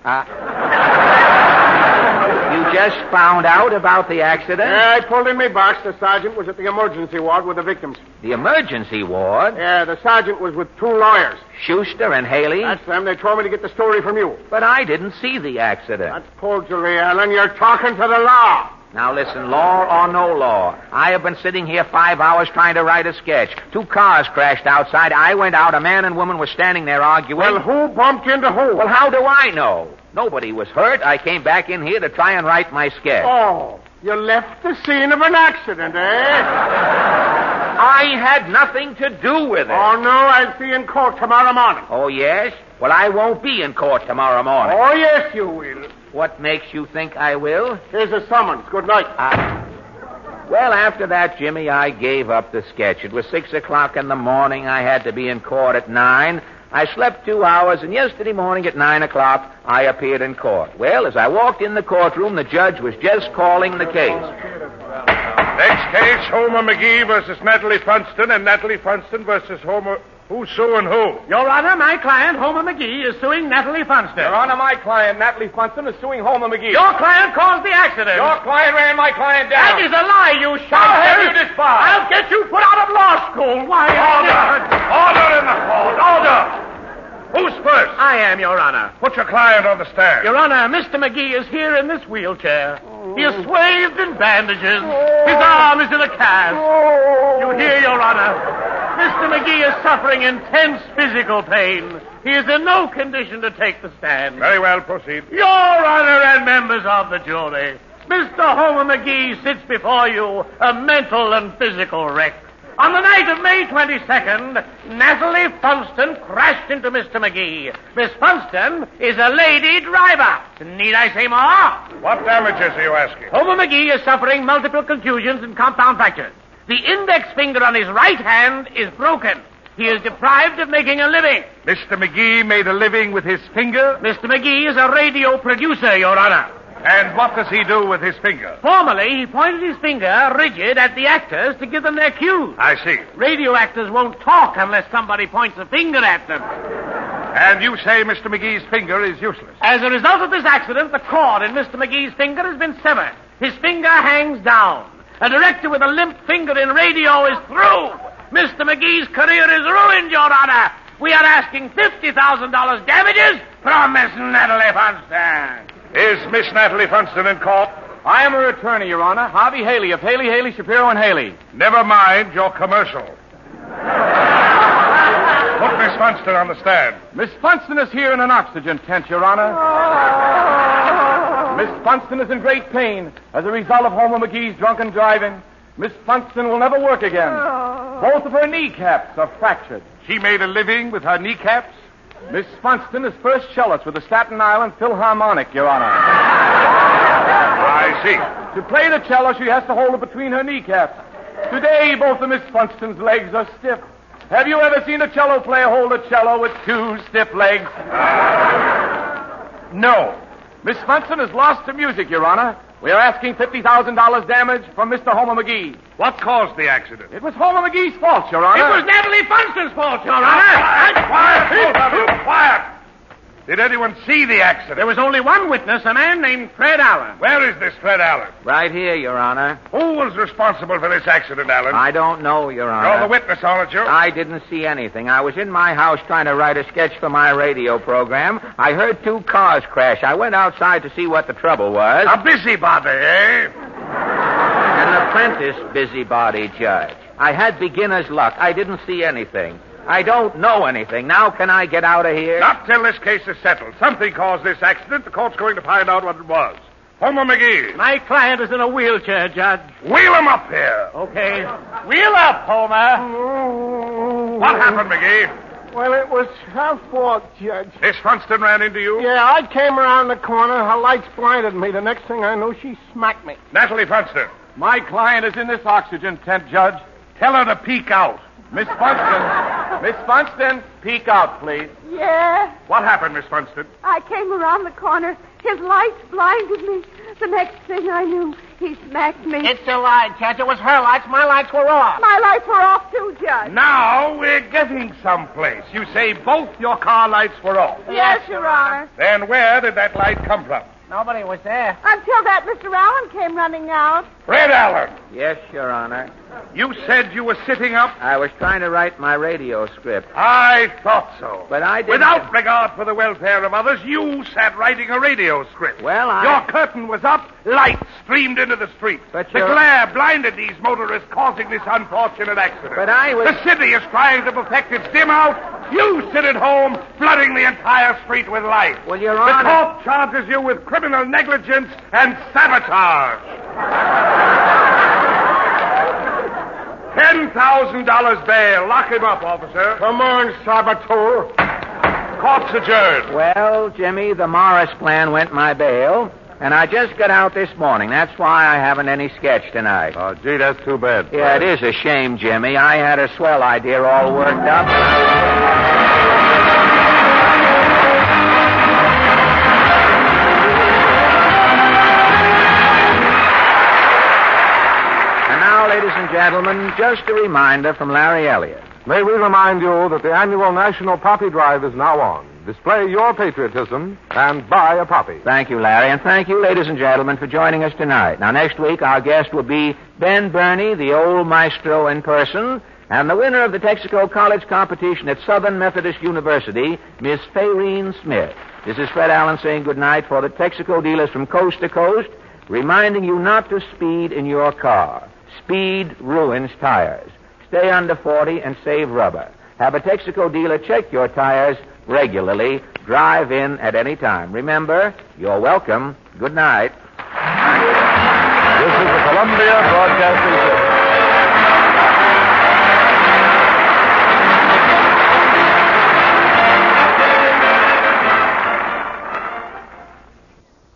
You just found out about the accident? Yeah, I pulled in my box. The sergeant was at the emergency ward with the victims. The emergency ward? Yeah, the sergeant was with two lawyers. Schuster and Haley? That's them. They told me to get the story from you. But I didn't see the accident. That's perjury, Allen. You're talking to the law. Now listen, law or no law, I have been sitting here 5 hours trying to write a sketch. 2 cars crashed outside. I went out. A man and woman were standing there arguing. Well, who bumped into who? Well, how do I know? Nobody was hurt. I came back in here to try and write my sketch. Oh, you left the scene of an accident, eh? I had nothing to do with it. Oh, no, I'll see you in court tomorrow morning. Oh, yes? Well, I won't be in court tomorrow morning. Oh, yes, you will. What makes you think I will? Here's a summons. Good night. Well, after that, Jimmy, I gave up the sketch. It was 6 o'clock in the morning. I had to be in court at 9. I slept 2 hours, and yesterday morning at 9 o'clock, I appeared in court. Well, as I walked in the courtroom, the judge was just calling the case. Next case, Homer McGee versus Natalie Funston, and Natalie Funston versus Homer... Who's suing who? Your Honor, my client, Homer McGee, is suing Natalie Funston. Your Honor, my client, Natalie Funston, is suing Homer McGee. Your client caused the accident. Your client ran my client down. That is a lie, you shite. How have you this far? I'll get you put out of law school. Why? Order in the court. Order! Who's first? I am, Your Honor. Put your client on the stand. Your Honor, Mr. McGee is here in this wheelchair. He is swathed in bandages. His arm is in a cast. You hear, Your Honor? Mr. McGee is suffering intense physical pain. He is in no condition to take the stand. Very well, proceed. Your Honor and members of the jury, Mr. Homer McGee sits before you a mental and physical wreck. On the night of May 22nd, Natalie Funston crashed into Mr. McGee. Miss Funston is a lady driver. Need I say more? What damages are you asking? Homer McGee is suffering multiple contusions and compound fractures. The index finger on his right hand is broken. He is deprived of making a living. Mr. McGee made a living with his finger? Mr. McGee is a radio producer, Your Honor. And what does he do with his finger? Formerly, he pointed his finger rigid at the actors to give them their cues. I see. Radio actors won't talk unless somebody points a finger at them. And you say Mr. McGee's finger is useless? As a result of this accident, the cord in Mr. McGee's finger has been severed. His finger hangs down. A director with a limp finger in radio is through. Mr. McGee's career is ruined, Your Honor. We are asking $50,000 damages from Miss Natalie Funston. Is Miss Natalie Funston in court? I am her attorney, Your Honor, Harvey Haley of Haley, Shapiro, and Haley. Never mind your commercial. Put Miss Funston on the stand. Miss Funston is here in an oxygen tent, Your Honor. Miss Funston is in great pain as a result of Homer McGee's drunken driving. Miss Funston will never work again. Both of her kneecaps are fractured. She made a living with her kneecaps? Miss Funston is first cellist with the Staten Island Philharmonic, Your Honor. I see. To play the cello, she has to hold it between her kneecaps. Today, both of Miss Funston's legs are stiff. Have you ever seen a cello player hold a cello with two stiff legs? No. Miss Funston has lost her music, Your Honor. We are asking $50,000 damage from Mr. Homer McGee. What caused the accident? It was Homer McGee's fault, Your Honor. It was Natalie Funston's fault, Your Honor. Quiet! Did anyone see the accident? There was only one witness, a man named Fred Allen. Where is this Fred Allen? Right here, Your Honor. Who was responsible for this accident, Allen? I don't know, Your Honor. You're the witness, aren't you? I didn't see anything. I was in my house trying to write a sketch for my radio program. I heard two cars crash. I went outside to see what the trouble was. A busybody, eh? An apprentice busybody, Judge. I had beginner's luck. I didn't see anything. I don't know anything. Now can I get out of here? Not till this case is settled. Something caused this accident. The court's going to find out what it was. Homer McGee. My client is in a wheelchair, Judge. Wheel him up here. Okay. Wheel up, Homer. What happened, McGee? Well, it was her fault, Judge. Miss Funston ran into you? Yeah, I came around the corner. Her lights blinded me. The next thing I knew, she smacked me. Natalie Funston. My client is in this oxygen tent, Judge. Tell her to peek out. Miss Funston, peek out, please. Yeah. What happened, Miss Funston? I came around the corner. His lights blinded me. The next thing I knew, he smacked me. It's a lie, Judge. It was her lights. My lights were off. My lights were off, too, Judge. Now we're getting someplace. You say both your car lights were off. Yes, Your Honor. Then where did that light come from? Nobody was there. Until that Mr. Allen came running out. Fred Allen. Yes, Your Honor. You said you were sitting up? I was trying to write my radio script. I thought so. But I didn't... Without regard for the welfare of others, you sat writing a radio script. Well, Your curtain was up, light streamed into the street. But the glare blinded these motorists, causing this unfortunate accident. But I was... The city is trying to perfect its dim out. You sit at home, flooding the entire street with light. Well, Your Honor... The court charges you with criminal negligence and sabotage. $10,000 bail. Lock him up, officer. Come on, saboteur. Court's adjourned. Well, Jimmy, the Morris plan went my bail, and I just got out this morning. That's why I haven't any sketch tonight. Oh, gee, that's too bad. Yeah, it is a shame, Jimmy. I had a swell idea all worked up. Ladies and gentlemen, just a reminder from Larry Elliott. May we remind you that the annual National Poppy Drive is now on. Display your patriotism and buy a poppy. Thank you, Larry, and thank you, ladies and gentlemen, for joining us tonight. Now, next week, our guest will be Ben Burney, the old maestro in person, And the winner of the Texaco College competition at Southern Methodist University, Miss Fayreen Smith. This is Fred Allen saying goodnight for the Texaco dealers from coast to coast, reminding you not to speed in your car. Speed ruins tires. Stay under 40 and save rubber. Have a Texaco dealer check your tires regularly. Drive in at any time. Remember, you're welcome. Good night. This is the Columbia Broadcasting System.